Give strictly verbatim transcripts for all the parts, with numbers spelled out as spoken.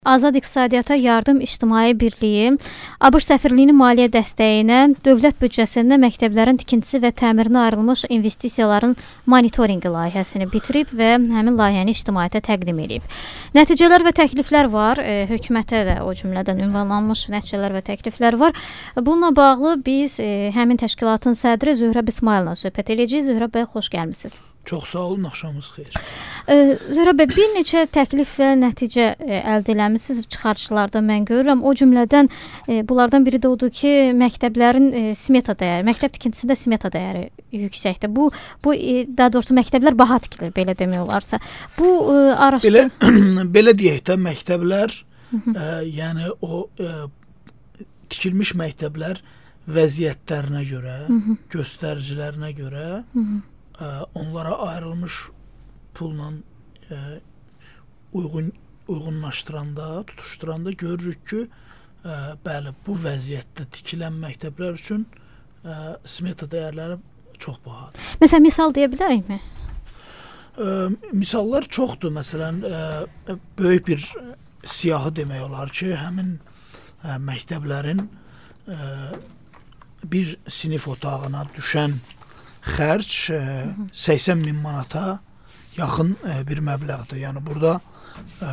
Azad İqtisadiyyata Yardım İctimai Birliyi ABŞ səfirliyinin maliyyə dəstəyi ilə dövlət büdcəsində məktəblərin tikintisi və təmirinə ayrılmış investisiyaların monitorinqi layihəsini bitirib və həmin layihəni ictimaiyyətə təqdim edib. Nəticələr və təkliflər var. E, hökumətə də o cümlədən ünvanlanmış nəticələr və təkliflər var. Bununla bağlı biz e, həmin təşkilatın sədri Zöhrəb İsmayıl'la söhbət edəcəyik. Zöhrəb bəy, xoş gəlmisiniz. Çox sağ olun, axşamınız xeyir. Zöhrəb bəy, bir neçə təklif və nəticə e, əldə eləmisiniz çıxarışlarda mən görürəm. O cümlədən e, bunlardan biri də odur ki, məktəblərin e, smeta dəyəri, məktəb tikintisində smeta dəyəri yüksəkdir. Bu bu e, daha doğrusu məktəblər baha tikilir, belə demək olarsa. Bu e, araşdırma belə belə deyək də, məktəblər, e, yəni o e, tikilmiş məktəblər vəziyyətlərinə görə, Hı -hı. göstəricilərinə görə Hı -hı. onlara ayrılmış pulla e, uyğun uyğunlaşdıranda, tutuşduranda görürük ki, e, bəli, bu vəziyyətdə tikilən məktəblər üçün e, smeta dəyərləri çox bahadır. Məsələn, misal deyə bilərikmi? E, misallar çoxdur. Məsələn, e, böyük bir siyahı demək olar ki, həmin e, məktəblərin e, bir sinif otağına düşən xərc e, səksən min manata yaxın e, bir məbləğdir. Yəni burada e,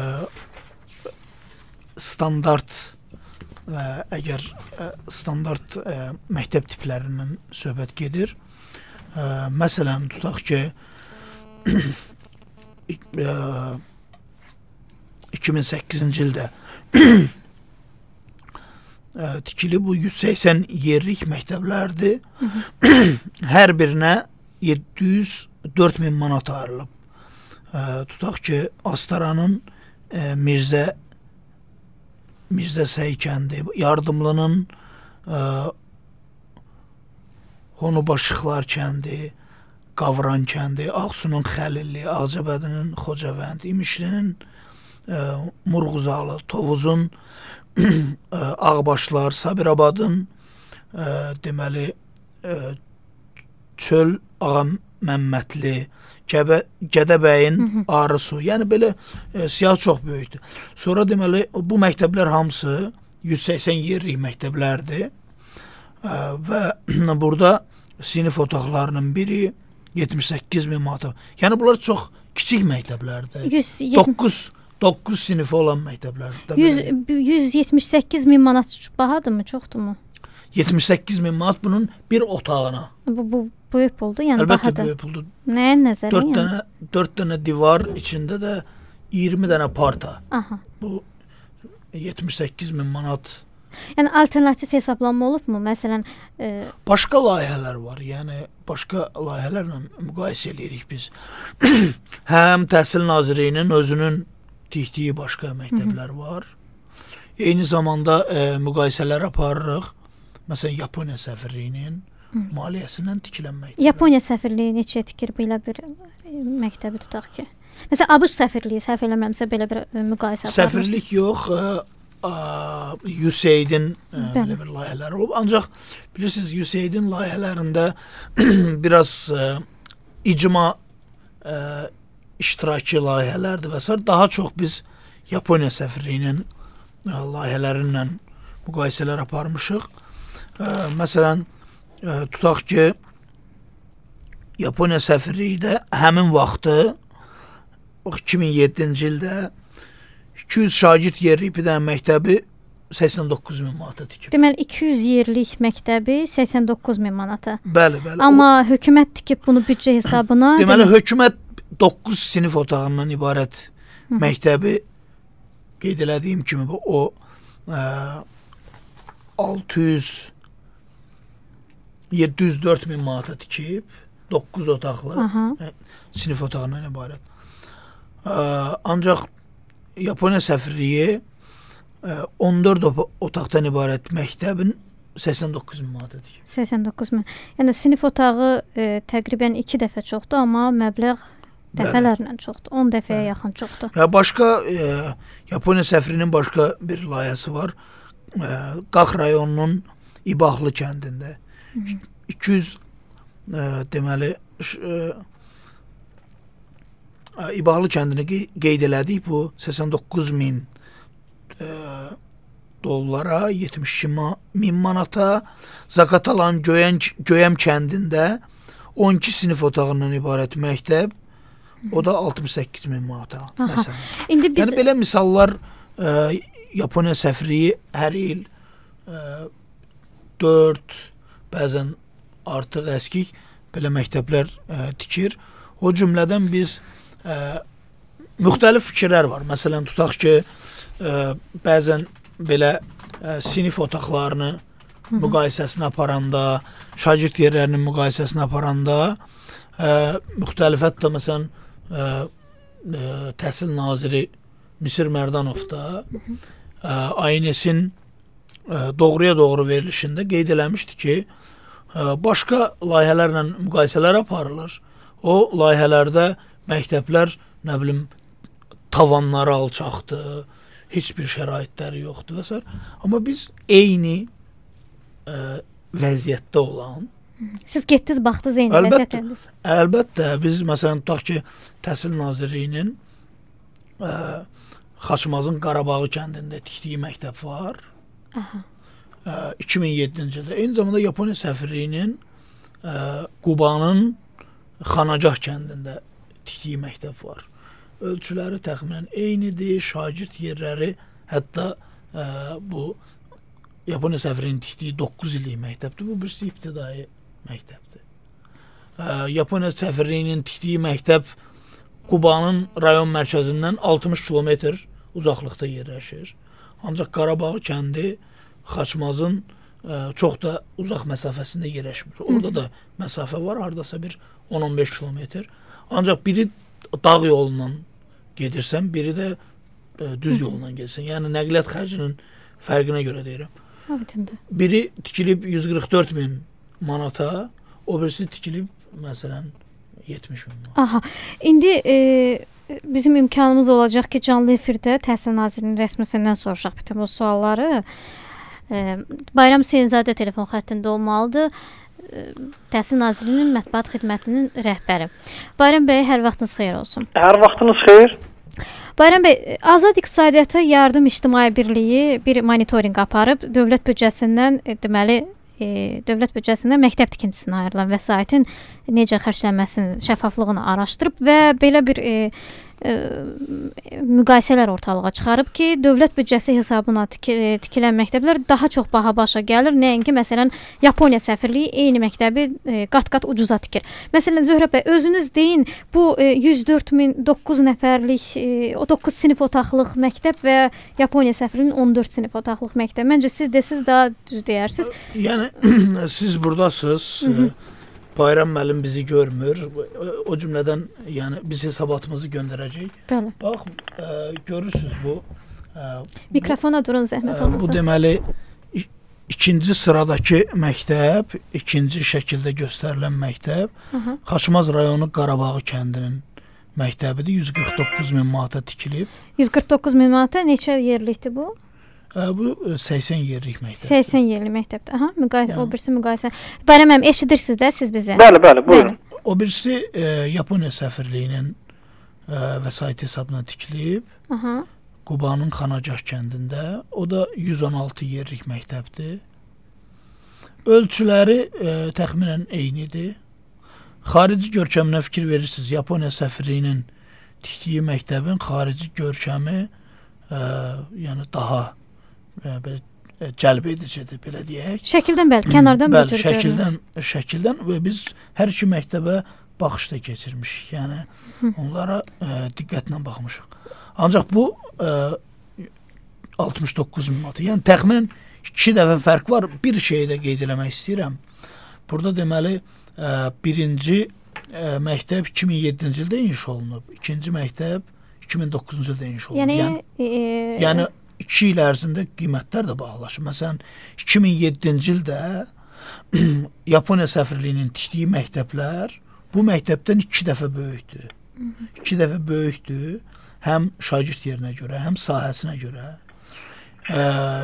standart e, əgər e, standart e, məktəb tiplərindən söhbət gedir. E, məsələn, tutaq ki e, iki min səkkizinci ildə tikili bu yüz səksən yerlik məktəblərdir. Hər birinə yeddi yüz dörd min manat ayrılıb. E, tutaq ki, Astaranın e, Mirzə Mirzə Səykəndi, Yardımlının e, Honubaşıqlar kəndi, Qavran kəndi, Ağsunun Xəlilli, Ağcabədinin Xocavənd, İmişlinin e, Murğuzalı, Tovuzun Ağbaşlar, Sabirabadın e, deməli e, Çöl Ağa Məmmədli, Gəbə, Gədəbəyin Arısu, yəni belə e, siyah çox böyükdür. Sonra deməli bu məktəblər hamısı yüz səksən yerlik məktəblərdir e, və burada sinif otaqlarının biri yetmiş səkkiz min manat. Yəni bunlar çox kiçik məktəblərdir. doqquz sinifi olan məktəblərdir. yüz yetmiş səkkiz min manat bahadırmı, çoxdurmu? yetmiş səkkiz min manat bunun bir otağına. Bu, bu böyük puldur, yəni Əlbəttə, bahadır. Əlbəttə böyük puldur. Nəyə nəzərə? dörd dənə, dörd dənə divar, içində də iyirmi dənə parta. Aha. Bu yetmiş səkkiz min manat. Yəni alternativ hesablanma olubmu? Məsələn, e... başqa layihələr var. Yəni başqa layihələrlə müqayisə edirik biz. Həm Təhsil Nazirliyinin özünün tikdiyi başqa məktəblər var. Eyni zamanda e, müqayisələr aparırıq. Məsələn, Yaponiya səfirliyinin maliyyəsindən tikilən məktəblər. Yaponiya səfirliyi neçə tikir belə bir məktəbi tutaq ki? Məsələn, ABŞ səfirliyi, səhv eləmirəmsə belə bir müqayisə aparır. Səfirlik yox, U S A I D-in belə bir layihələri olub. Ancaq bilirsiniz, U S A I D-in layihələrində biraz e, icma e, iştirakçı layihələrdir və s. Daha çox biz Yaponiya səfirliyinin e, layihələrindən müqayisələr aparmışıq. E, məsələn, e, tutaq ki, Yaponiya səfirliyi də həmin vaxtı iki min yeddinci ildə iki yüz şagird yerlik bir dənə məktəbi səksən doqquz min manata tikib. Deməli, iki yüz yerlik məktəbi səksən doqquz min manata. Bəli, bəli. Amma o, hökumət tikib bunu büdcə hesabına. Deməli, deməli hökumət doqquz sinif otağından ibarət Hı. məktəbi qeyd elədiyim kimi o ə, altı yüz yeddi yüz dörd min manata tikib, doqquz otaqlı ə, sinif otağından ibarət. Ə, ancaq Yaponiya səfirliyi on dörd otaqdan ibarət məktəbin səksən doqquz min manata tikib. səksən doqquz min. Yəni sinif otağı e, təqribən iki dəfə çoxdur, amma məbləğ dəfələrlə çoxdur. on dəfəyə Bəli. yaxın çoxdur. Ya başqa e, Yaponiya səfirliyinin başqa bir layihəsi var. E, Qax rayonunun İbahlı kəndində. Hı -hı. iki yüz e, deməli e, İbahlı kəndini qeyd elədik. Bu səksən doqquz min e, dollara, yetmiş iki min manata, Zaqatalanın Göyəm, Göyəm kəndində on iki sinif otağından ibarət məktəb, o da altmış səkkiz min manata. Məsələn. İndi biz... Yəni belə misallar e, Yaponiya səfirliyi hər il e, dörd, bəzən artıq əskik belə məktəblər e, tikir. O cümlədən biz e, müxtəlif fikirlər var. Məsələn, tutaq ki, e, bəzən belə e, sinif otaqlarını müqayisəsini aparanda, şagird yerlərinin müqayisəsini aparanda e, müxtəlif, hətta məsələn e, e, Təhsil naziri Misir Mərdanov da e, A Y N S-in e, doğruya doğru verilişində qeyd eləmişdi ki, e, başqa layihələrlə müqayisələr aparılır. O layihələrdə məktəblər, nə bilim, tavanları alçaqdır, heç bir şəraitləri yoxdur və s. Amma biz eyni ə, vəziyyətdə olan... Siz getdiniz, baxdınız eyni əlbəttə, vəziyyətdə? Əlbəttə. Biz, məsələn, tutaq ki, Təhsil Nazirliyinin ə, Xaçmazın Qarabağı kəndində tikdiyi məktəb var. Aha. Ə, iki min yeddinci ildə. Eyni zamanda Yaponiya səfirliyinin ə, Qubanın Xanagah kəndində tikdiyi məktəb var. Ölçüləri təxminən eynidir, şagird yerləri, hətta ə, bu Yaponiya səfirliyinin tikdiyi doqquz illik məktəbdir. Bu birisi ibtidai məktəbdir. Ə, Yaponiya səfirliyinin tikdiyi məktəb Qubanın rayon mərkəzindən altmış kilometr uzaqlıqda yerləşir. Ancaq Qarabağı kəndi Xaçmazın ə, çox da uzaq məsafəsində yerləşmir. Orada da məsafə var, hardasa bir on on beş kilometr. Ancaq biri dağ yolundan gedirsən, biri də ə, düz yolundan gedirsən. Yəni nəqliyyat xərcinin fərqinə görə deyirəm. Biri tikilib yüz qırx dörd min manata, o birisi tikilib məsələn yetmiş min manata. Aha. İndi e, bizim imkanımız olacaq ki, canlı efirdə Təhsil Nazirliyinin rəsmisindən soruşaq bütün bu sualları. E, Bayram Hüseynzadə telefon xəttində olmalıdır. E, Təhsil Nazirliyinin mətbuat xidmətinin rəhbəri. Bayram bəy, hər vaxtınız xeyir olsun. Hər vaxtınız xeyir. Bayram bəy, Azad İqtisadiyyata Yardım İctimai Birliyi bir monitorinq aparıb, dövlət büdcəsindən, e, deməli, e, dövlət büdcəsindən məktəb tikintisinə ayrılan vəsaitin necə xərclənməsinin şəffaflığını araşdırıb və belə bir e, e, müqayisələr ortalığa çıxarıb ki, dövlət büdcəsi hesabına tiki, tikilən məktəblər daha çox baha başa gəlir. Nəinki, məsələn, Yaponiya səfirliyi eyni məktəbi e, qat-qat ucuza tikir. Məsələn, Zöhrə bəy, özünüz deyin, bu e, yüz dörd min doqquz nəfərlik, e, o doqquz sinif otaqlıq məktəb və Yaponiya səfirliyinin on dörd sinif otaqlıq məktəb. Məncə siz desiniz, daha düz deyərsiniz. Yəni, siz buradasınız. Hı -hı. Bayram müəllim bizi görmür. O cümlədən, yəni biz hesabatımızı göndərəcəyik. Bəli. Bax, ə, görürsüz bu. Ə, Mikrofona durun, zəhmət olmasa. Bu deməli ikinci sıradakı məktəb, ikinci şəkildə göstərilən məktəb, Hı -hı. Xaçmaz rayonu Qarabağı kəndinin məktəbidir. yüz qırx doqquz min manata tikilib. yüz qırx doqquz min manata neçə yerlikdir bu? Bu səksən yerlik məktəbdir. səksən yerlik məktəbdir. Aha, müqayisə, yəni. O birisi müqayisə. Bayram müəllim, eşidirsiniz də siz bizi? Bəli, bəli, buyurun. Bəli. O birisi e, Yaponiya səfirliyinin e, vəsait hesabına tikilib. Aha. Qubanın Xanagah kəndində. O da yüz on altı yerlik məktəbdir. Ölçüləri e, təxminən eynidir. Xarici görkəminə fikir verirsiniz. Yaponiya səfirliyinin tikdiyi məktəbin xarici görkəmi e, yəni daha belə cəlb edicidir, belə deyək. Şəkildən bəli, kənardan bəli, şəkildən, şəkildən və biz hər iki məktəbə baxışda keçirmişik. Yəni Hı. onlara ə, diqqətlə baxmışıq. Ancaq bu ə, altmış doqquz min manat. Yəni təxminən iki dəfə fərq var. Bir şeyi də qeyd eləmək istəyirəm. Burada deməli ə, birinci ə, məktəb iki min yeddinci ildə inşa olunub. İkinci məktəb iki min doqquzuncu ildə inşa olunub. Yəni, yəni, e, yəni iki il ərzində qiymətlər də bahalaşır. Məsələn, iki min yeddinci ildə Yaponiya səfirliyinin tikdiyi məktəblər bu məktəbdən iki dəfə böyükdür. İki dəfə böyükdür. Həm şagird yerinə görə, həm sahəsinə görə. Ə,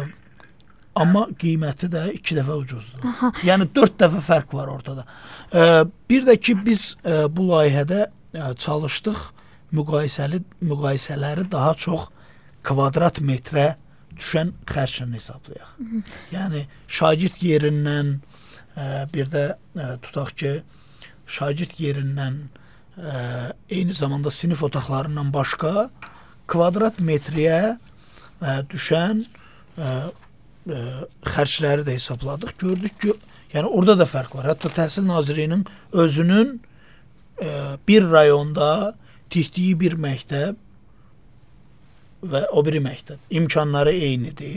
amma qiyməti də iki dəfə ucuzdur. Aha. Yəni dörd dəfə fərq var ortada. Ə, bir də ki, biz ə, bu layihədə ə, çalışdıq müqayisəli müqayisələri daha çox kvadrat metrə düşən xərclə hesablayaq. Hı -hı. Yəni şagird yerindən ə, bir də ə, tutaq ki, şagird yerindən ə, eyni zamanda sinif otaqlarından başqa kvadrat metriyə ə, düşən ə, ə, xərcləri də hesabladıq. Gördük ki, yəni orada da fərq var. Hətta Təhsil Nazirliyinin özünün ə, bir rayonda tikdiyi bir məktəb və o biri məktəb imkanları eynidir.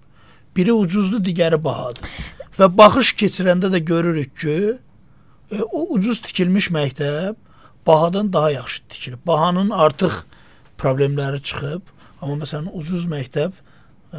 Biri ucuzdur, digəri bahadır. Və baxış keçirəndə də görürük ki, e, o ucuz tikilmiş məktəb bahadan daha yaxşı tikilib. Bahanın artıq problemləri çıxıb, amma məsələn ucuz məktəb e,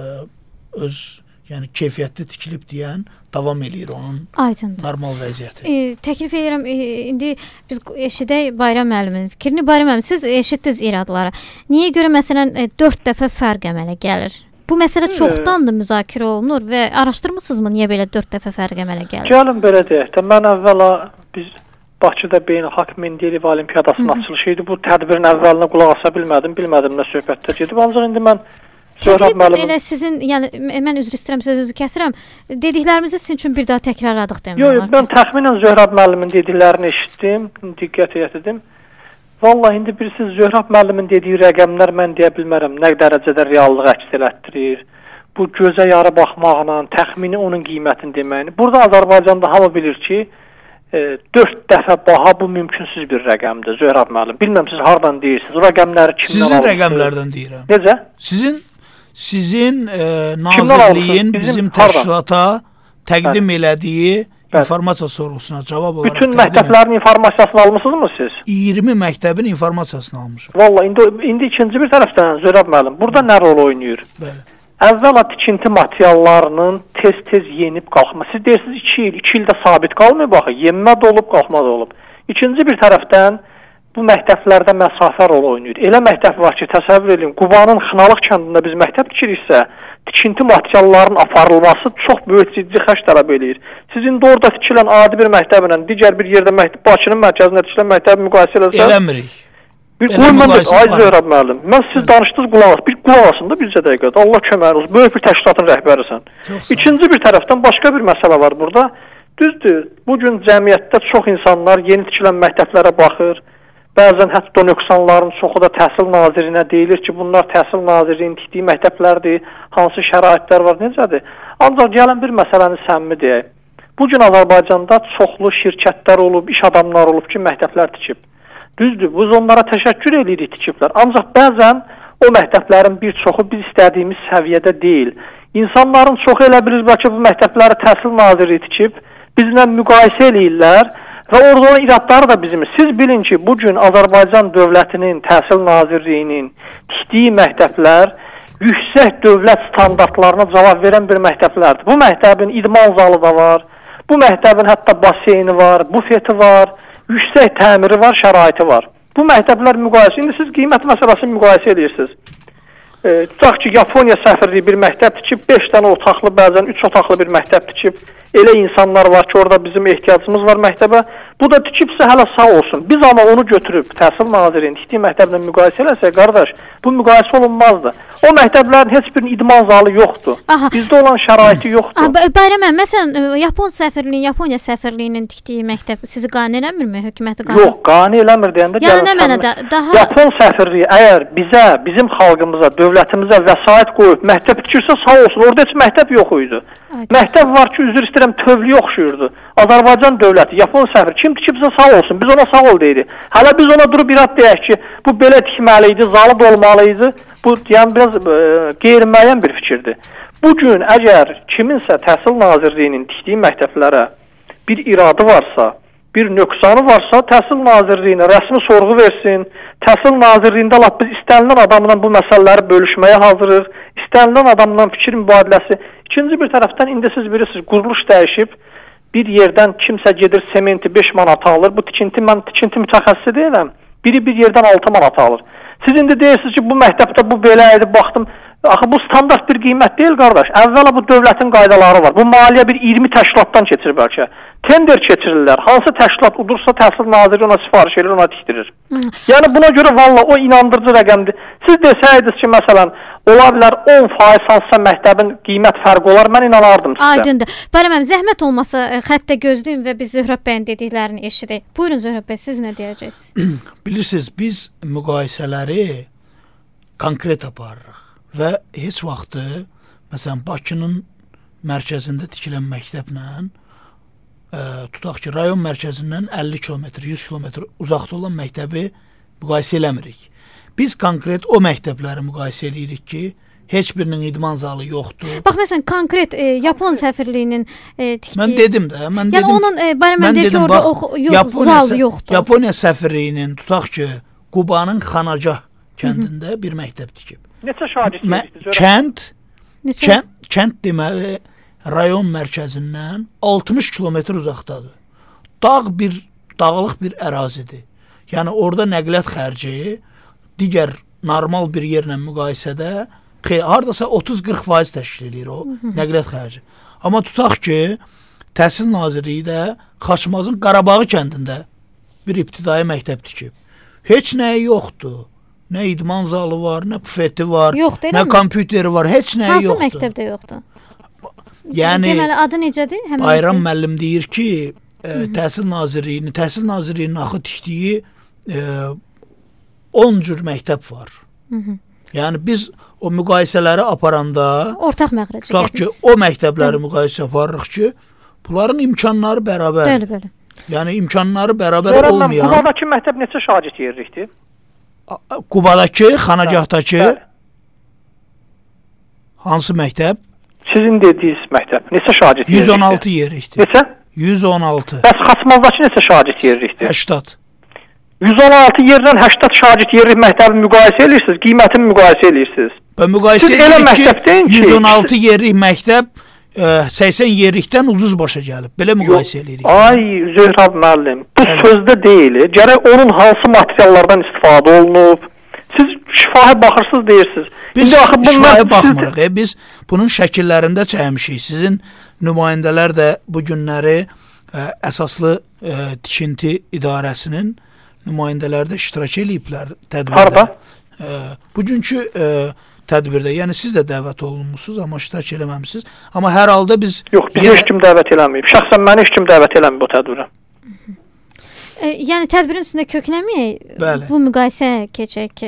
öz yəni keyfiyyətli tikilib deyən davam eləyir onun Aydındır. normal vəziyyəti. E, təklif edirəm, e, indi biz eşidək Bayram müəllimin fikrini. Bayram müəllim, siz eşitdiniz iradları. Niyə görə məsələn e, dörd dəfə fərq əmələ gəlir? Bu məsələ çoxdandır müzakirə olunur və araşdırmısınızmı niyə belə dörd dəfə fərq əmələ gəlir? Gəlin belə deyək də, mən əvvəla biz Bakıda Beynəlxalq Mendeleyev Olimpiyadasının açılışı idi. Bu tədbirin əvvəlinə qulaq asa bilmədim, bilmədim nə söhbətdə gedib. Ancaq indi mən Təqribən müəllim... elə sizin, yəni mən üzr istəyirəm, sözünüzü kəsirəm. Dediklərimizi sizin üçün bir daha təkrarladıq demək olar. Yox, mən təxminən Zöhrab müəllimin dediklərini eşitdim, diqqət yetirdim. Vallahi indi bilirsiniz, Zöhrab müəllimin dediyi rəqəmlər mən deyə bilmərəm nə dərəcədə reallığı əks elətdirir. Bu gözə yarı baxmaqla, təxmini onun qiymətini deməyini. Burada Azərbaycanda hamı bilir ki, e, dörd dəfə baha bu mümkünsüz bir rəqəmdir Zöhrab müəllim. Bilməm siz hardan deyirsiniz. O rəqəmləri kimdən Sizin almışsınız? Rəqəmlərdən deyirəm. Necə? Sizin Sizin e, nazirliyin bizim təşkilata təqdim Bəli. elədiyi Bəli. informasiya sorğusuna cavab olaraq bütün məktəblərin informasiyasını almışsınızmı siz? iyirmi məktəbin informasiyasını almışıq. Vallahi indi indi ikinci bir tərəfdən Zöhrab müəllim, burada Hı. nə rol oynayır? Bəli. Əvvəla tikinti materiallarının tez-tez yenib qalxması. Siz deyirsiniz iki il, iki ildə sabit qalmıyor baxı, yenmə də olub, qalxma da olub. İkinci bir tərəfdən bu məktəblərdə məsafə rol oynayır. Elə məktəb var ki, təsəvvür edin, Qubanın Xınalıq kəndində biz məktəb tikiriksə, tikinti materiallarının aparılması çox böyük ciddi xərc tələb eləyir. Siz indi orada tikilən adi bir məktəblə digər bir yerdə məktəb, Bakının mərkəzində tikilən məktəbi müqayisə eləsəz, eləmirik. Bir qoymadı, ay Zöhrab müəllim. Mən siz danışdınız qulaq as, bir qulaq asın da bircə dəqiqədə. Allah köməyiniz olsun. Böyük bir təşkilatın rəhbərisən. İkinci bir tərəfdən başqa bir məsələ var burada. Düzdür, bu gün cəmiyyətdə çox insanlar yeni tikilən məktəblərə baxır. Bəzən hətta nöqsanların çoxu da Təhsil Nazirinə deyilir ki, bunlar Təhsil Nazirinin tikdiyi məktəblərdir, hansı şəraitlər var, necədir? Ancaq gəlin bir məsələni səmimi deyək. Bu gün Azərbaycanda çoxlu şirkətlər olub, iş adamları olub ki, məktəblər tikib. Düzdür, biz onlara təşəkkür edirik tikiblər. Ancaq bəzən o məktəblərin bir çoxu biz istədiyimiz səviyyədə deyil. İnsanların çoxu elə bilir ki, bu məktəbləri Təhsil Naziri tikib, bizlə müqayisə eləyirlər. Və orada olan iradları da bizim. Siz bilin ki, bugün Azərbaycan dövlətinin, Təhsil Nazirliyinin tikdiyi məktəblər yüksək dövlət standartlarına cavab verən bir məktəblərdir. Bu məktəbin idman zalı da var, bu məktəbin hətta baseyni var, bufeti var, yüksək təmiri var, şəraiti var. Bu məktəblər müqayisə, indi siz qiymət məsələsini müqayisə edirsiniz. E, tutaq ki, Yaponiya səfirliyi bir məktəb tikib, beş dənə otaqlı, bəzən üç otaqlı bir məktəb tikib. Elə insanlar var ki, orada bizim ehtiyacımız var məktəbə. Bu da tikibsə hələ sağ olsun. Biz amma onu götürüb Təhsil Nazirinin tikdiyi məktəblə müqayisə eləsək, qardaş, bu müqayisə olunmazdı. O məktəblərin heç birinin idman zalı yoxdur. Aha. Bizdə olan şəraiti yoxdur. Bayram müəllim, məsələn, Yapon səfirliyi, Yaponiya səfirliyinin tikdiyi məktəb sizi qane eləmirmi? Hökuməti qane? Yox, qane eləmir deyəndə yəni nə mənada daha Yapon səfirliyi əgər bizə, bizim xalqımıza, dövlətimizə vəsait qoyub məktəb tikirsə sağ olsun. Orada heç məktəb yox idi. Aynen. Məktəb var ki, üzr istəyirəm, tövliyə oxşuyurdu. Azərbaycan dövləti, Yapon səfiri kim tikibsə sağ olsun. Biz ona sağ ol deyirik. Hələ biz ona durub irad deyək ki, bu belə tikməli idi, zalı da olmalı idi. Bu yəni biraz e, qeyri-müəyyən bir fikirdir. Bugün əgər kiminsə Təhsil Nazirliyinin tikdiyi məktəblərə bir iradı varsa, bir nöqsanı varsa, Təhsil Nazirliyinə rəsmi sorğu versin. Təhsil Nazirliyində lap biz istənilən adamla bu məsələləri bölüşməyə hazırıq. İstənilən adamla fikir mübadiləsi. İkinci bir tərəfdən indi siz bilirsiniz, quruluş dəyişib. Bir yerdən kimsə gedir sementi beş manata alır. Bu tikinti, mən tikinti mütəxəssisi deyiləm. Biri bir yerdən altı manata alır. Siz indi deyirsiniz ki, bu məktəbdə bu belə idi, baxdım, Axı bu standart bir qiymət deyil, qardaş. Əvvəla bu dövlətin qaydaları var. Bu maliyyə bir iyirmi təşkilatdan keçir bəlkə. Tender keçirirlər. Hansı təşkilat udursa Təhsil Naziri ona sifariş edir, ona tikdirir. Hı. Yəni buna görə valla o inandırıcı rəqəmdir. Siz desəydiniz ki, məsələn, ola bilər on faiz hansısa məktəbin qiymət fərqi olar, mən inanardım sizə. Aydındır. Bərəməm, zəhmət olmasa xəttə gözləyin və biz Zöhrəb bəyin dediklərini eşidək. Buyurun Zöhrəb bəy, siz nə deyəcəksiniz? Bilirsiniz, biz müqayisələri konkret aparırıq. Və heç vaxtı, məsələn, Bakının mərkəzində tikilən məktəblə, ə, tutaq ki, rayon mərkəzindən əlli kilometr, yüz kilometr uzaqda olan məktəbi müqayisə eləmirik. Biz konkret o məktəbləri müqayisə edirik ki, heç birinin idman zalı yoxdur. Bax, məsələn, konkret e, Yapon səfirliyinin e, tikdiyi... Mən dedim də, mən yəni dedim... onun, e, mən mən deyək ki, orada bax, o, yox, Yaponiya, zal yoxdur. Yaponiya səfirliyinin, tutaq ki, Qubanın Xanacah kəndində Hı -hı. bir məktəb tikib. Neçə şagird yeritdi? Kənd, kənd, kənd deməli rayon mərkəzindən altmış kilometr uzaqdadır. Dağ bir, dağlıq bir ərazidir. Yəni orada nəqliyyat xərci digər normal bir yerlə müqayisədə xeyr, hardasa otuz qırx faiz təşkil edir o nəqliyyat xərci. Amma tutaq ki, Təhsil Nazirliyi də Xaçmazın Qarabağı kəndində bir ibtidai məktəb tikib. Heç nəyi yoxdur. Nə idman zalı var, nə bufeti var, Yox, nə kompüteri var, heç nəyi Hansı yoxdur. Hansı məktəbdə yoxdur? Yəni, deməli, adı necədir? Həmin Bayram məktəb? Müəllim deyir ki, e, Təhsil Nazirliyinin, Təhsil Nazirliyinin axı tikdiyi e, on cür məktəb var. Hı -hı. Yəni, biz o müqayisələri aparanda, ortaq məxrəcə tutaq ki, o məktəbləri Hı. müqayisə aparırıq ki, bunların imkanları bərabər. Bəli, bəli. Yəni, imkanları bərabər Sonra olmayan... Qubadakı məktəb neçə şagird yeririkdir? Qubadakı, Xanacaqdakı Bəli. Hansı məktəb? Sizin dediyiniz məktəb. Neçə şagird yeririkdir? yüz on altı yerikdir. Neçə? yüz on altı. Bəs Xaçmazdakı neçə şagird yeririkdir? səksən. yüz on altı yerdən səksən şagird yerlik məktəbi müqayisə edirsiniz, qiymətini müqayisə edirsiniz. Və müqayisə edirik ki, yüz on altı yerlik məktəb ə, səksən yerlikdən ucuz başa gəlib. Belə müqayisə edirik. Ay, Zöhrəb müəllim, bu Bəli. sözdə deyil. Gərək onun hansı materiallardan istifadə olunub. Siz şifahi baxırsınız deyirsiniz. Biz şifahi baxmırıq. Siz... E, biz bunun şəkillərində çəkmişik. Sizin nümayəndələr də bu günləri ə, əsaslı ə, tikinti idarəsinin nümayəndələri də iştirak ediblər tədbirdə. Harada? Ə, bugünkü ə, tədbirdə. Yəni siz də dəvət olunmusunuz, amma iştirak eləməmisiniz. Amma hər halda biz... Yox, biz yenə... heç kim dəvət eləməyib. Şəxsən məni heç kim dəvət eləməyib bu tədbirə. E, yəni tədbirin üstündə kökləməyək, bu müqayisə keçək ki...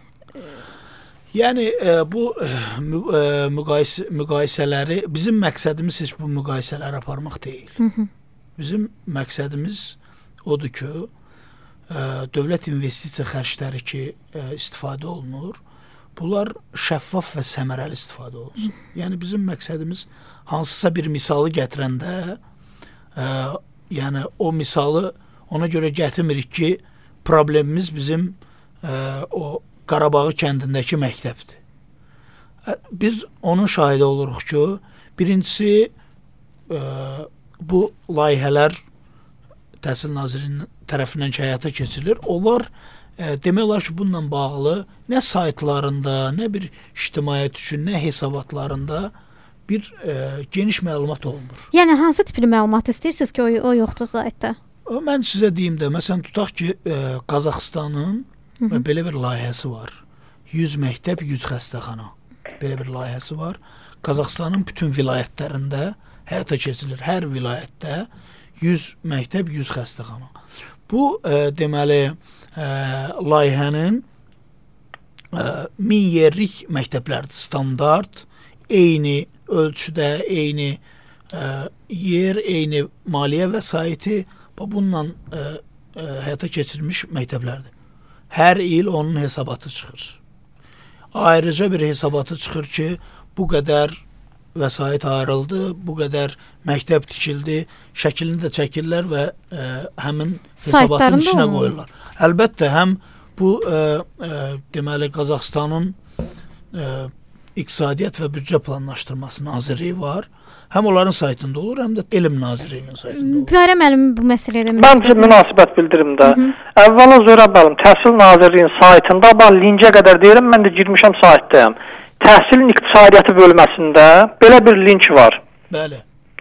Yəni e, bu e, müqayisə, müqayisələri, bizim məqsədimiz heç bu müqayisələri aparmaq deyil. Hı -hı. Bizim məqsədimiz odur ki, e, dövlət investisiya xərcləri ki e, istifadə olunur, bunlar şəffaf və səmərəli istifadə olunsun. Hı. Yəni bizim məqsədimiz hansısa bir misalı gətirəndə, e, yəni o misalı ona görə gətirmirik ki, problemimiz bizim e, o Qarabağı kəndindəki məktəbdir. Biz onun şahidi oluruq ki, birincisi e, bu layihələr Təhsil Nazirliyinin tərəfindən həyata keçirilir. Onlar e, demək olar ki, bununla bağlı nə saytlarında, nə bir ictimaiyyət üçün, nə hesabatlarında bir e, geniş məlumat olunur. Yəni hansı tipli məlumat istəyirsiniz ki, o, o yoxdur saytda? Mən sizə deyim də, məsələn, tutaq ki, e, Qazaxıstanın Hı -hı. belə bir layihəsi var. yüz məktəb, yüz xəstəxana. Belə bir layihəsi var. Qazaxıstanın bütün vilayətlərində həyata keçirilir. Hər vilayətdə yüz məktəb, yüz xəstəxana. Bu e, deməli e, layihənin e, min yerlik məktəblərdir. Standart, eyni ölçüdə, eyni e, yer, eyni maliyyə vəsaiti bununla e, e, həyata keçirilmiş məktəblərdir. Hər il onun hesabatı çıxır. Ayrıca bir hesabatı çıxır ki, bu qədər vəsait ayrıldı, bu qədər məktəb tikildi, şəklini də çəkirlər və ə, həmin hesabatın içinə qoyurlar. Əlbəttə, həm bu ə, ə, deməli Qazaxıstanın ə, İqtisadiyyat və Büdcə Planlaşdırması Nazirliyi var. Həm onların saytında olur, həm də Elm Nazirliyinin saytında olur. Piyarə müəllim bu məsələdə Məncə münasibət bildirim də. Əvvəla Zöhrəb müəllim, Təhsil Nazirliyinin saytında, ben linkə qədər deyirəm, mən də girmişəm saytdayım. təhsilin iqtisadiyyatı bölməsində belə bir link var. Bəli.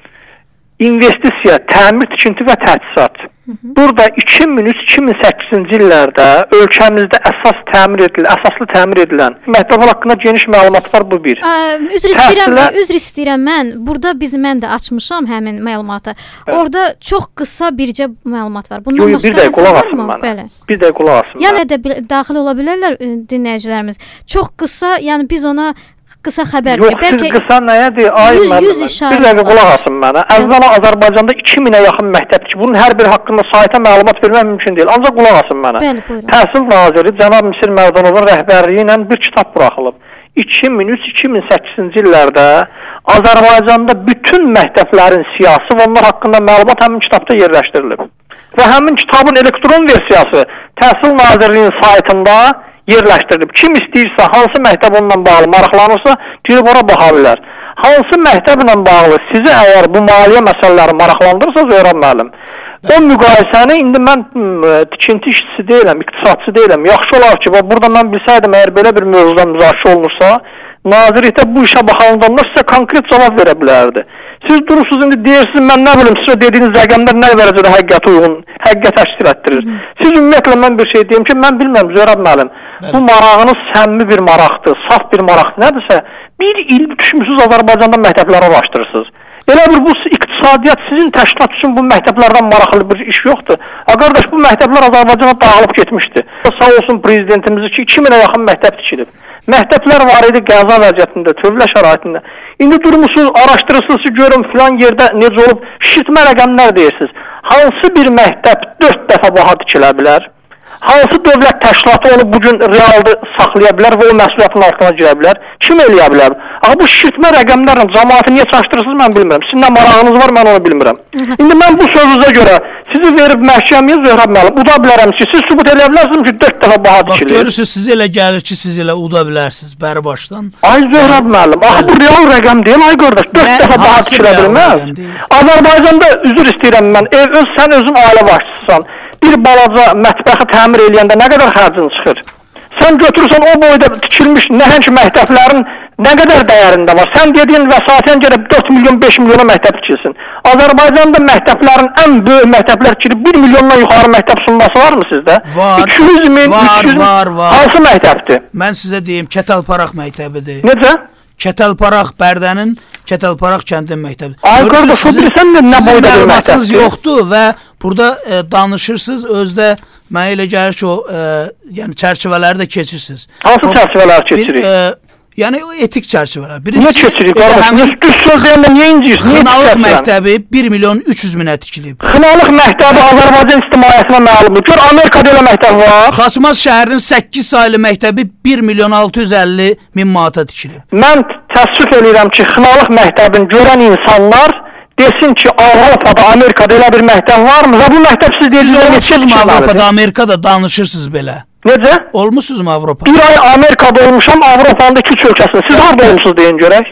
İnvestisiya, təmir, tikinti və təchizat. Burada iki min üç iki min səkkizinci illərdə ölkəmizdə əsas təmir edilən, əsaslı təmir edilən məktəblər haqqında geniş məlumat var, bu bir. Ə, üzr istəyirəm, Təhsilə... üzr istəyirəm mən. Burada biz mən də açmışam həmin məlumatı. Bəli. Orada çox qısa bircə məlumat var. Bundan Yo, başqa bir dəqiqə qulaq asın mənə. Bəli. Bir dəqiqə qulaq asın. Yəni də daxil ola bilərlər dinləyicilərimiz. Çox qısa, yəni biz ona qısa xəbər Yox, siz qısa nəyədir? Ay müəllim, bir dəqiqə qulaq asın mənə. Əvvəla Azərbaycanda iki minə yaxın məktəbdir ki, bunun hər biri haqqında sayta məlumat vermək mümkün deyil. Ancaq qulaq asın mənə. Bəli, buyurun. Təhsil naziri cənab Misir Mərdanovun rəhbərliyi ilə bir kitab buraxılıb. iki min üç iki min səkkizinci illərdə Azərbaycanda bütün məktəblərin siyasi və onlar haqqında məlumat həmin kitabda yerləşdirilib. Və həmin kitabın elektron versiyası Təhsil Nazirliyinin saytında yerləşdirilib. Kim istəyirsə, hansı məktəb onunla bağlı maraqlanırsa, girib ora baxa bilər. Hansı məktəblə bağlı sizi əgər bu maliyyə məsələləri maraqlandırırsa, Zöhrab müəllim, o müqayisəni indi mən tikinti işçisi deyiləm, iqtisadçı deyiləm. Yaxşı olar ki, burada mən bilsəydim, əgər belə bir mövzuda müzakirə olunursa, nazirlikdə bu işə baxanlar sizə konkret cavab verə bilərdi. Siz durursunuz, indi deyirsiniz, mən nə bilim, sizə dediyiniz rəqəmlər nə dərəcədə həqiqətə uyğun, həqiqət təşkil etdirir. Siz ümumiyyətlə mən bir şey deyim ki, mən bilmirəm, Zöhrab müəllim, bu marağınız səmimi bir maraqdır, saf bir maraqdır, nədirsə, bir il düşmüsünüz Azərbaycanda məktəbləri araşdırırsınız. Elə bir bu iqtisadiyyat sizin təşkilat üçün bu məktəblərdən maraqlı bir iş yoxdur. Ha, qardaş, bu məktəblər Azərbaycana dağılıb getmişdi. Sağ olsun prezidentimiz ki, iki minə yaxın məktəb tikilib. Məktəblər var idi qəza vəziyyətində, tövlə şəraitində. İndi durmusunuz, araşdırırsınız ki, görün filan yerdə necə olub, şişirtmə rəqəmlər deyirsiniz. Hansı bir məktəb dörd dəfə baha dikilə bilər? Hansı dövlət təşkilatı onu bugün realda saxlaya bilər və o məsuliyyətin altına girə bilər? Kim eləyə bilər? Amma bu şişirtmə rəqəmlərlə cəmaatı niyə çaşdırırsınız, mən bilmirəm. Sizin nə marağınız var, mən onu bilmirəm. İndi mən bu sözünüzə görə sizi verib məhkəməyə, Zöhrab müəllim, uda bilərəm ki, siz sübut eləyə bilərsiniz ki, dörd dəfə baha dikilir. Bax, görürsünüz, siz elə gəlir ki, siz elə uda bilərsiniz bəri başdan. Ay Zöhrab müəllim, axı bu real rəqəm deyil, ay qardaş, dörd dəfə baha dikilə bilməz. Azərbaycanda üzr istəyirəm mən, ev, öz, sən özün ailə başçısısan. Bir balaca mətbəxi təmir eləyəndə nə qədər xərcin çıxır? Sən götürürsən o boyda tikilmiş nəhəng məktəblərin nə qədər dəyərində var? Sən dediyin vəsaitən gəlib dörd milyon beş milyona məktəb tikilsin. Azərbaycanda məktəblərin ən böyük məktəblər tikilib bir milyondan yuxarı məktəb sunması varmı sizdə? Var. iki yüz min, var, üç yüz min. Var, var. Hansı məktəbdir? Mən sizə deyim, Kətəlparaq məktəbidir. Necə? Kətəlparaq Bərdənin Kətəlparaq kəndin məktəbidir. Ay qardaş, o bilirsən nə boyda bir məktəbdir? Yoxdur və burada e, danışırsınız, özdə mənə elə gəlir ki, o e, yəni çərçivələri də keçirsiniz. Hansı çərçivələr keçirik? Bir, e, yəni etik çərçivələr. Niyə keçirik qardaş? Düz söz deyəndə niyə inciyirsən? Xınalıq məktəbi bir milyon üç yüz minə tikilib. Xınalıq məktəbi Azərbaycan ictimaiyyətinə məlumdur. Gör, Amerikada elə məktəb var. Xaçmaz şəhərinin səkkiz saylı məktəbi bir milyon altı yüz əlli min manata tikilib. Mən təəssüf edirəm ki, Xınalıq məktəbini görən insanlar desin ki, Avropada, Amerikada elə bir məktəb varmı? Və bu məktəb siz deyirsiniz, siz Avropada, Amerikada danışırsınız belə. Necə? Olmuşsunuz mu Avropada? Bir ay Amerikada olmuşam, Avropanın iki üç ölkəsində. Siz harada olmuşsunuz deyin görək.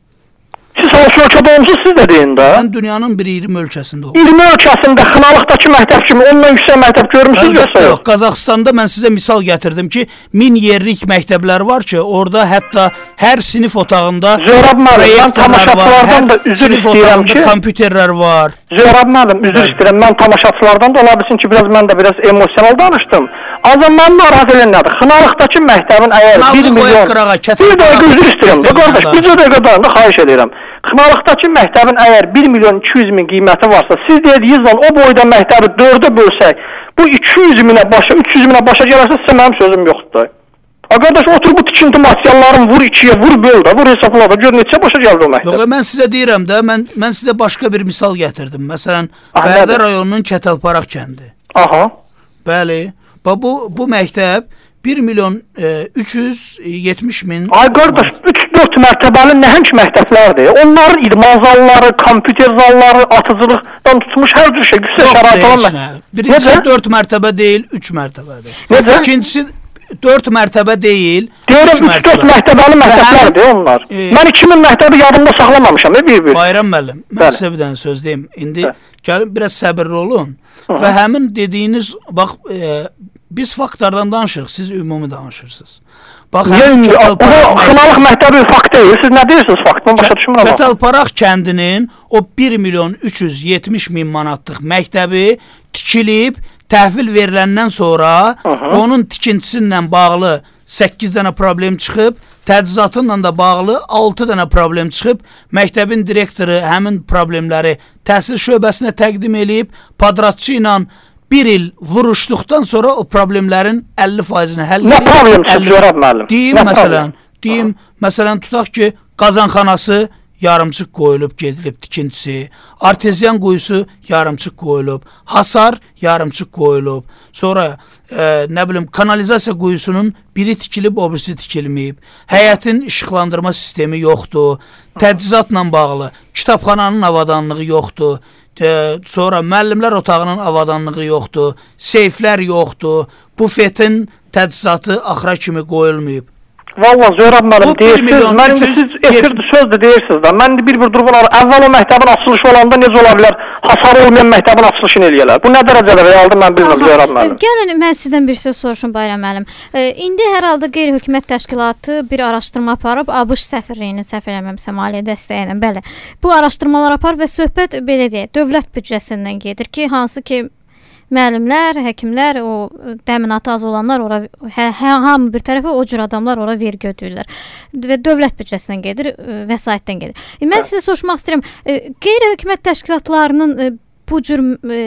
Siz hansı ölkədə olmuşsunuz, siz də deyin də. Mən dünyanın bir iyirmi ölkəsində olmuşum. iyirmi ölkəsində Xınalıqdakı məktəb kimi ondan yüksək məktəb görmüsünüz yoxsa yox? Qazaxıstanda mən sizə misal gətirdim ki, min yerlik məktəblər var ki, orada hətta hər sinif otağında Zöhrab müəllim, mən tamaşaçılardan da üzr istəyirəm ki, kompüterlər var. Zöhrab müəllim, üzr istəyirəm, mən tamaşaçılardan da ola bilsin ki, biraz mən də biraz emosional danışdım. Ancaq mən narahat eləyən nədir? Xınalıqdakı məktəbin əgər bir milyon... Bir dəqiqə üzr istəyirəm də, qardaş, bir dəqiqə dayandı, xahiş edirəm. Xınalıqdakı məktəbin əgər bir milyon iki yüz min qiyməti varsa, siz dediyinizlə o boyda məktəbi dördə bölsək, bu iki yüz minə başa, üç yüz minə başa gələrsə, sizə mənim sözüm yoxdur. Qardaş, otur bu tikinti materiallarını vur ikiyə, vur böl də, vur hesabla da, gör neçə başa gəldi o məktəb. Yox, mən sizə deyirəm də, mən, mən sizə başqa bir misal gətirdim. Məsələn, Bərdə rayonunun Kətəlparaq kəndi. Aha. Bəli, bu, bu məktəb bir milyon üç yüz yetmiş min... Ay qardaş, üç dörd mərtəbəli nəhəng məktəblərdir. Onların idman zalları, kompüter zalları, atıcılıqdan tutmuş hər cür şey, yüksək şərait olan... Birincisi dörd mərtəbə deyil, üç mərtəbədir. Necə? İkincisi dörd mərtəbə deyil, deyirəm, üç dörd mərtəbəli məktəblərdir onlar. E, mən iki min məktəbi yadımda saxlamamışam, bir-bir. Bayram müəllim, mən Bəli. sizə bir dənə söz deyim. İndi Bəli. gəlin biraz səbirli olun. Hı -hı. Və həmin dediyiniz, bax, e, biz faktlardan danışırıq, siz ümumi danışırsınız. Bax, Xınalıq məktəbi fakt deyil. Siz nə deyirsiniz fakt? Mən başa düşmürəm. Kətalparaq kəndinin o bir milyon üç yüz yetmiş min manatlıq məktəbi tikilib, təhvil veriləndən sonra Aha. onun tikintisi ilə bağlı səkkiz dənə problem çıxıb, təcizatınla da bağlı altı dənə problem çıxıb, məktəbin direktoru həmin problemləri təhsil şöbəsinə təqdim eləyib, padratçı ilə bir il vuruşduqdan sonra o problemlərin əlli faizini həll edib. Nə problem çıxıyor müəllim? Deyim məsələn, deyim məsələn tutaq ki, qazanxanası yarımçıq qoyulub, gedilib tikintisi, arteziyan quyusu yarımçıq qoyulub, hasar yarımçıq qoyulub, sonra e, nə bilim kanalizasiya quyusunun biri tikilib, o birisi tikilməyib, həyətin işıqlandırma sistemi yoxdur, təcizatla bağlı, kitabxananın avadanlığı yoxdur, e, sonra müəllimlər otağının avadanlığı yoxdur, seyflər yoxdur, bufetin təcizatı axıra kimi qoyulmayıb. Valla Zöhrab müəllim deyirsiniz, mən indi siz efirdə söz də deyirsiniz da, mən indi bir-bir durub olar, əvvəl o məktəbin açılışı olanda necə ola bilər, hasar olmayan məktəbin açılışını eləyələr. Bu nə dərəcədə realdır, mən bilmirəm Zöhrab müəllim. Gəlin, mən sizdən bir söz soruşum Bayram müəllim. E, indi hər halda qeyri-hökumət təşkilatı bir araşdırma aparıb, ABŞ səfirliyinin səhv eləməmsə maliyyə dəstəyi ilə, bəli. Bu araşdırmalar apar və söhbət belə deyək, dövlət büdcəsindən gedir ki, hansı ki müəllimlər, həkimlər, o təminatı az olanlar ora hə, hə, hamı bir tərəfə o cür adamlar ora vergi ödəyirlər. Və dövlət büdcəsindən gedir, vəsaitdən gedir. E, mən sizə soruşmaq istəyirəm, e, qeyri-hökumət təşkilatlarının e, bu cür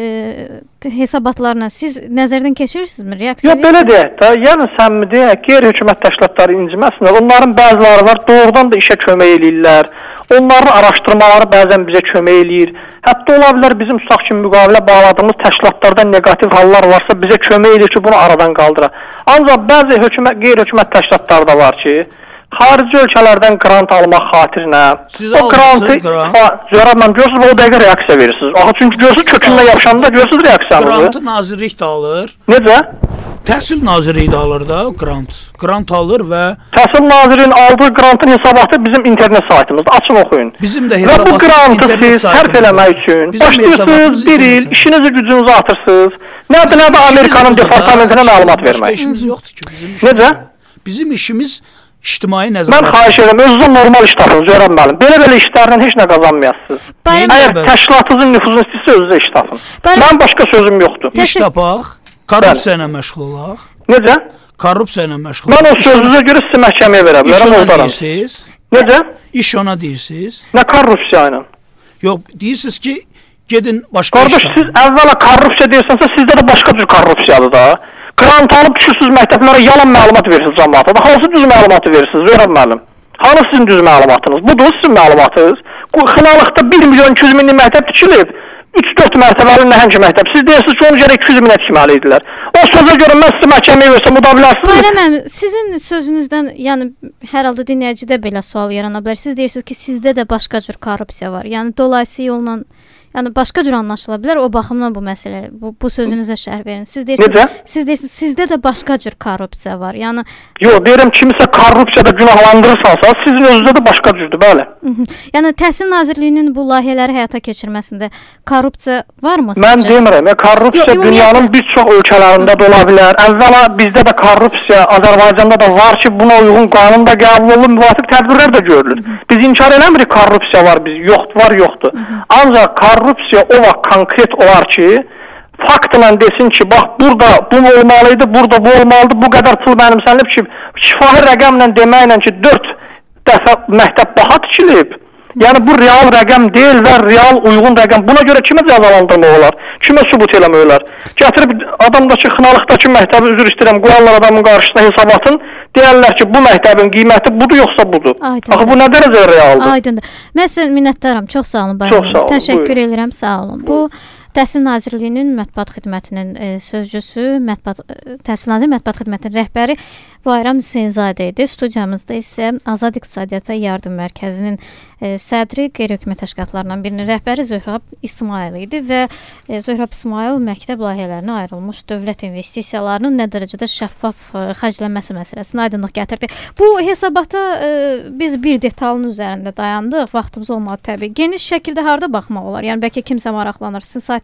e, hesabatlarına siz nəzərdən keçirirsinizmi? Reaksiya Yox, belə deyək də, yəni səmimi deyək, qeyri-hökumət təşkilatları inciməsinlər. Onların bəziləri var, doğrudan da işə kömək eləyirlər. Onların araşdırmaları bəzən bizə kömək eləyir. Hətta ola bilər bizim tutaq kimi müqavilə bağladığımız təşkilatlarda neqativ hallar varsa bizə kömək eləyir ki, bunu aradan qaldıra. Ancaq bəzi hökumət, qeyri-hökumət təşkilatları da var ki, xarici ölkələrdən qrant almaq xatirinə siz o qrantı Zöhrab müəllim görürsünüz, o dəqiqə reaksiya verirsiniz. Axı çünki görürsünüz kökündən yapışanda görürsünüz reaksiyanızı. Qrantı nazirlik də alır. Necə? Təhsil Nazirliyi də alır da qrant. Qrant alır və Təhsil Nazirliyinin aldığı qrantın hesabatı bizim internet saytımızda. Açın oxuyun. Bizim də hesabat. Və bu qrantı siz sərf eləmək üçün başlayırsınız, bir il işinizi gücünüzü atırsınız. Nədir, nədir Amerikanın departamentinə məlumat vermək? İşimiz yoxdur ki bizim. Necə? Bizim işimiz ictimai nəzarət. Mən xahiş edirəm, özünüzə normal iş tapın, Zöhrab müəllim. Belə-belə işlərlə heç nə qazanmayasınız. Əgər təşkilatınızın nüfuzunu istəyirsə özünüzə iş tapın. Mən başqa sözüm yoxdur. İş tapaq. Korrupsiya ilə məşğul olaq. Necə? Korrupsiya ilə məşğul olaq. Mən o sözünüzə görə sizi məhkəməyə verə bilərəm, oradaram. Necə? İş ona deyirsiniz. Nə korrupsiya ilə? Yox, deyirsiniz ki, gedin başqa Qardaş, işlə. siz əvvəla korrupsiya deyirsənsə, sizdə də başqa cür korrupsiyadır da. Qrant alıb düşürsünüz məktəblərə, yalan məlumat verirsiniz cəmaata. Hansı düz məlumatı verirsiniz, Zöhrab müəllim? Hansı sizin düz məlumatınız? Budur sizin məlumatınız. Xınalıqda bir milyon iki yüz minlik məktəb tikilib. üç dörd mərtəbəli nəhəng məktəb. Siz deyirsiniz ki, onu gərək iki yüz minə tikməli idilər. O sözə görə mən sizi məhkəməyə versəm, uda bilərsiniz. Bayram müəllim, sizin sözünüzdən, yəni hər halda dinləyicidə belə sual yarana bilər. Siz deyirsiniz ki, sizdə də başqa cür korrupsiya var. Yəni dolayısı yolla, yəni başqa cür anlaşıla bilər. O baxımdan bu məsələ, bu, bu sözünüzə şərh verin. Siz deyirsiniz, Necə? siz deyirsiniz, sizdə də başqa cür korrupsiya var. Yəni Yox, deyirəm kimisə korrupsiyada günahlandırırsansa, sizin özünüzdə də başqa cürdür, bəli. Hı -hı. Yəni Təhsil Nazirliyinin bu layihələri həyata keçirməsində korrupsiya varmı sizcə? Mən demirəm, ya korrupsiya Yo, dünyanın bir çox ölkələrində də ola bilər. Əvvəla bizdə də korrupsiya Azərbaycanda da var ki, buna uyğun qanun da qəbul olunur, müvafiq tədbirlər də görülür. Biz inkar eləmirik korrupsiya var, biz yox var, yoxdur. Hı -hı. Ancaq korrupsiya o vaxt konkret olar ki, faktla desin ki, bax burada bu olmalıydı, burada bu olmalıdır, bu qədər pul mənimsənilib ki, şifahi rəqəmlə deməklə ki, dörd dəfə məktəb baha tikilib. Yəni bu real rəqəm deyil və real uyğun rəqəm. Buna görə kimə cəzalandırmaq olar? Kimə sübut eləmək olar? Gətirib adamdakı xınalıqdakı məktəbi üzr istəyirəm, qoyarlar adamın qarşısına hesabatın, deyərlər ki, bu məktəbin qiyməti budur yoxsa budur. Axı bu nə dərəcədə realdır? Aydındır. Mən sizə minnətdaram. Çox sağ olun Bayram. Çox sağ olun. Təşəkkür edirəm. Sağ olun. Bu Təhsil Nazirliyinin mətbuat xidmətinin e, sözcüsü, mətbuat e, Təhsil Nazirliyinin mətbuat xidmətinin rəhbəri Bayram Hüseynzadə idi. Studiyamızda isə Azad İqtisadiyyata Yardım Mərkəzinin e, sədri, qeyri-hökumət təşkilatlarından birinin rəhbəri Zöhrab İsmayıl idi və e, Zöhrab İsmayıl məktəb layihələrinə ayrılmış dövlət investisiyalarının nə dərəcədə şəffaf e, xərclənməsi məsələsini aydınlıq gətirdi. Bu hesabata e, biz bir detalın üzərində dayandıq. Vaxtımız olmadı təbii. Geniş şəkildə harda baxmaq olar? Yəni bəlkə kimsə maraqlanır. Sizin saytınızda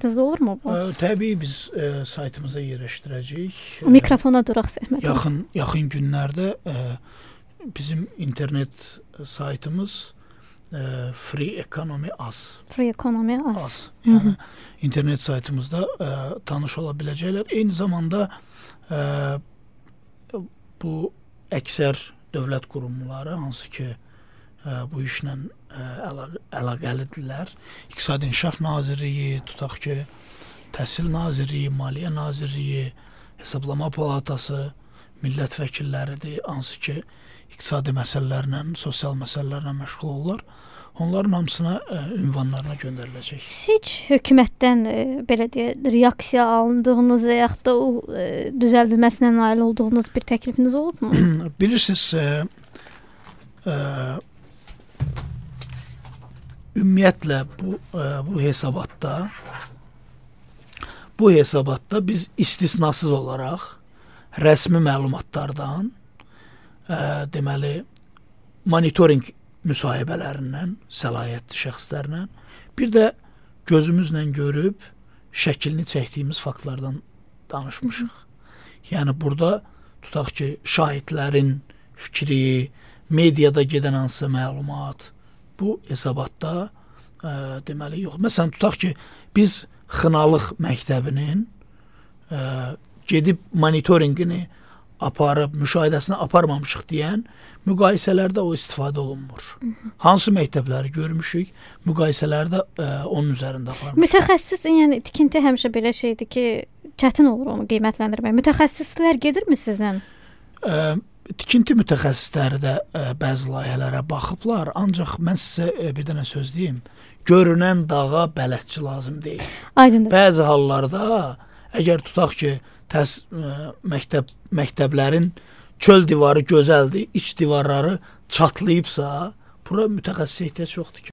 saytınızda olurmu bu? Ə, təbii biz ə, saytımıza yerləşdirəcəyik. Mikrofona duraq zəhmət. Yaxın yaxın günlərdə ə, bizim internet saytımız ə, Free Economy Az. Free Economy Az. Az. Yəni internet saytımızda ə, tanış ola biləcəklər. Eyni zamanda ə, bu əksər dövlət qurumları, hansı ki ə, bu işlə ə, əlaq əlaqəlidirlər. İqtisadi İnkişaf Nazirliyi, tutaq ki, Təhsil Nazirliyi, Maliyyə Nazirliyi, Hesablama Palatası, millət vəkilləridir, hansı ki, iqtisadi məsələlərlə, sosial məsələlərlə məşğul olurlar. Onların hamısına ə, ünvanlarına göndəriləcək. Heç hökumətdən ə, belə deyə reaksiya alındığınız və yaxud da o ə, düzəldilməsinə nail olduğunuz bir təklifiniz olubmu? Bilirsiniz, ə, ə, ümumiyyətlə bu ə, bu hesabatda bu hesabatda biz istisnasız olaraq rəsmi məlumatlardan ə, deməli monitoring müsahibələrindən, səlahiyyətli şəxslərlə, bir də gözümüzlə görüb şəklini çəkdiyimiz faktlardan danışmışıq. Yəni burada tutaq ki, şahidlərin fikri, mediada gedən hansı məlumat, bu hesabatda ə, deməli yox. Məsələn, tutaq ki, biz Xınalıq məktəbinin ə, gedib monitoringini aparıb, müşahidəsini aparmamışıq deyən müqayisələrdə o istifadə olunmur. Hı -hı. Hansı məktəbləri görmüşük, müqayisələrdə ə, onun üzərində aparmışıq. Mütəxəssis, yəni tikinti həmişə belə şeydir ki, çətin olur onu qiymətləndirmək. Mütəxəssislər gedirmi sizlə? Ə, tikinti mütəxəssisləri də ə, bəzi layihələrə baxıblar, ancaq mən sizə ə, bir dənə söz deyim. Görünən dağa bələdçi lazım deyil. Aydındır. Bəzi hallarda əgər tutaq ki, təs ə, məktəb məktəblərin çöl divarı gözəldir, iç divarları çatlayıbsa, bura mütəxəssis ehtiyac yoxdur ki.